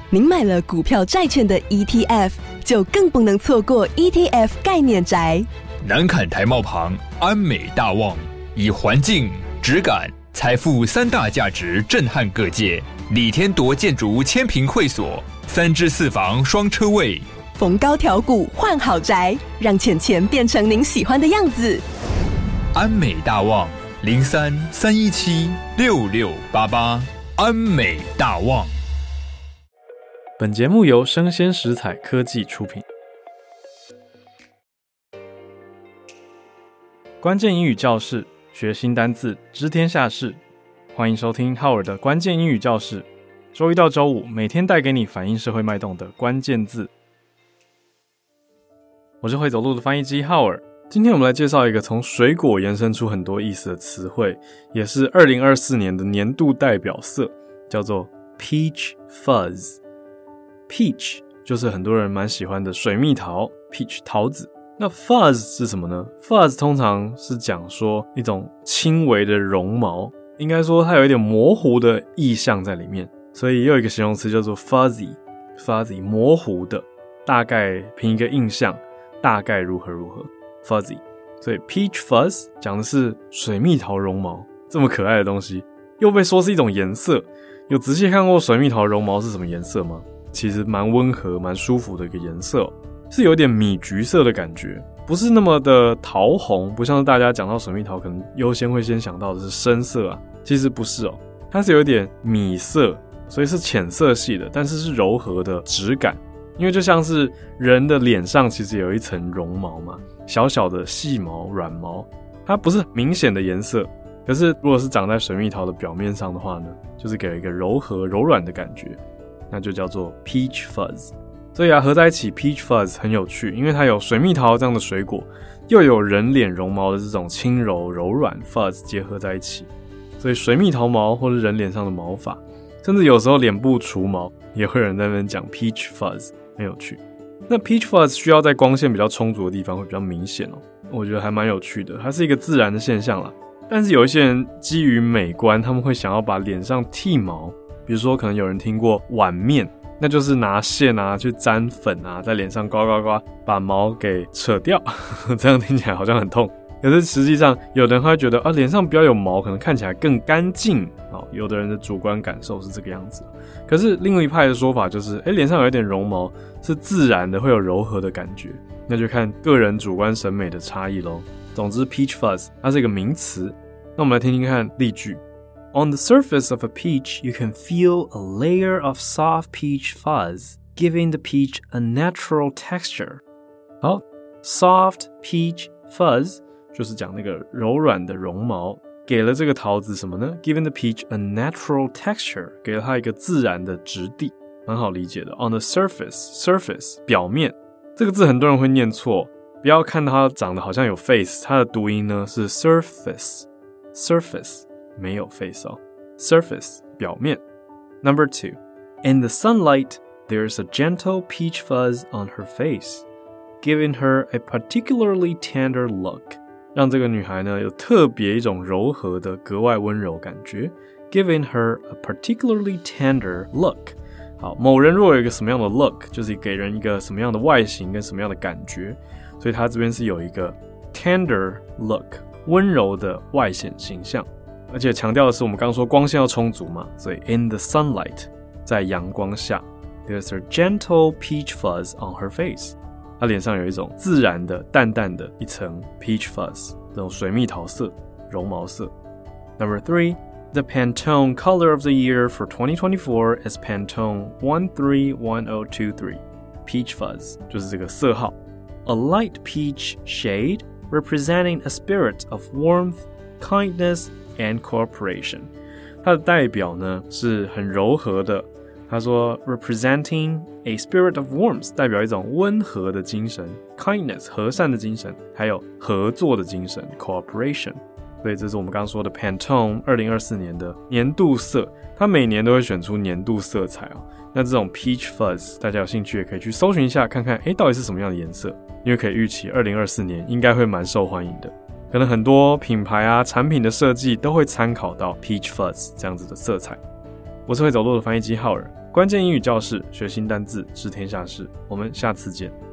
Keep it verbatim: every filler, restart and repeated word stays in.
您买了股票债券的 E T F， 就更不能错过 E T F 概念宅。 南崁台贸旁安美大旺，以环境、质感、财富三大价值震撼各界。李天铎建筑千坪会所，三至四房双车位， 逢高调股换好宅，让钱钱变成您喜欢的样子。 安美大旺零三三一七六六八八，安美大旺。 本节目由生鲜食材科技出品。关键英语教室，学新单字，知天下事。欢迎收听浩尔的关键英语教室，周一到周五每天带给你反映社会脉动的关键字。我是会走路的翻译机浩尔。今天我们来介绍一个从水果延伸出很多意思的词汇，也是二零二四年的年度代表色，叫做 Peach Fuzz。Peach 就是很多人蛮喜欢的水蜜桃 Peach 桃子。那 Fuzz 是什么呢？ Fuzz 通常是讲说一种轻微的绒毛，应该说它有一点模糊的意象在里面，所以也有一个形容词叫做 Fuzzy Fuzzy 模糊的，大概凭一个印象，大概如何如何 Fuzzy。 所以 Peach Fuzz 讲的是水蜜桃绒毛，这么可爱的东西又被说是一种颜色。有仔细看过水蜜桃绒毛是什么颜色吗？其实蛮温和蛮舒服的一个颜色哦，是有点米橘色的感觉，不是那么的桃红，不像是大家讲到水蜜桃可能优先会先想到的是深色啊，其实不是哦，它是有点米色，所以是浅色系的，但是是柔和的质感。因为就像是人的脸上其实有一层绒毛嘛，小小的细毛软毛，它不是明显的颜色，可是如果是长在水蜜桃的表面上的话呢，就是给了一个柔和柔软的感觉，那就叫做 Peach Fuzz。 所以啊，合在一起 Peach Fuzz 很有趣，因为它有水蜜桃这样的水果，又有人脸绒毛的这种轻柔柔软 Fuzz 结合在一起，所以水蜜桃毛或者人脸上的毛发，甚至有时候脸部除毛也会有人在那边讲 Peach Fuzz， 很有趣。那 Peach Fuzz 需要在光线比较充足的地方会比较明显哦，我觉得还蛮有趣的，它是一个自然的现象啦。但是有一些人基于美观，他们会想要把脸上剃毛，比如说可能有人听过碗面，那就是拿线啊去沾粉啊，在脸上刮刮刮把毛给扯掉这样听起来好像很痛，可是实际上有的人会觉得啊，脸上不要有毛可能看起来更干净，哦，有的人的主观感受是这个样子。可是另一派的说法就是诶，脸上有一点绒毛是自然的，会有柔和的感觉，那就看个人主观审美的差异咯。总之 Peach Fuzz 它是一个名词。那我们来听听看例句。On the surface of a peach, you can feel a layer of soft peach fuzz, giving the peach a natural texture. 好 ，soft peach fuzz 就是讲那个柔软的绒毛，给了这个桃子什么呢？ Giving the peach a natural texture， 给了它一个自然的质地，蛮好理解的。On the surface, surface 表面，这个字很多人会念错，不要看它长得好像有 face， 它的读音呢是 surface。Surface 没有 face 哦 Surface 表面。 Number two, in the sunlight, there's a gentle peach fuzz on her face, giving her a particularly tender look. 让这个女孩呢有特别一种柔和的格外温柔感觉， giving her a particularly tender look. 好，某人如果有一个什么样的 look， 就是给人一个什么样的外形跟什么样的感觉，所以他这边是有一个 tender look，温柔的外显形象，而且强调的是我们刚刚说光线要充足嘛，所以 in the sunlight 在阳光下 there's a gentle peach fuzz on her face， 她脸上有一种自然的淡淡的一层 peach fuzz， 这种水蜜桃色绒毛色。 Number three, the Pantone color of the year for twenty twenty-four is Pantone one three one zero two three. Peach fuzz 就是这个色号， a light peach shade representing a spirit of warmth, kindness, and cooperation. 它的代表呢是很柔和的，他说 representing a spirit of warmth 代表一种温和的精神， kindness 和善的精神，还有合作的精神 cooperation。 所以这是我们刚刚说的 Pantone 二零二四年的年度色，它每年都会选出年度色彩哦。那这种 Peach Fuzz 大家有兴趣也可以去搜寻一下看看，诶，到底是什么样的颜色，因为可以预期二零二四年应该会蛮受欢迎的，可能很多品牌啊产品的设计都会参考到 Peach Fuzz 这样子的色彩。 我是会走路的翻译机浩尔，关键英语教室，学新单字，知天下事。我们下次见。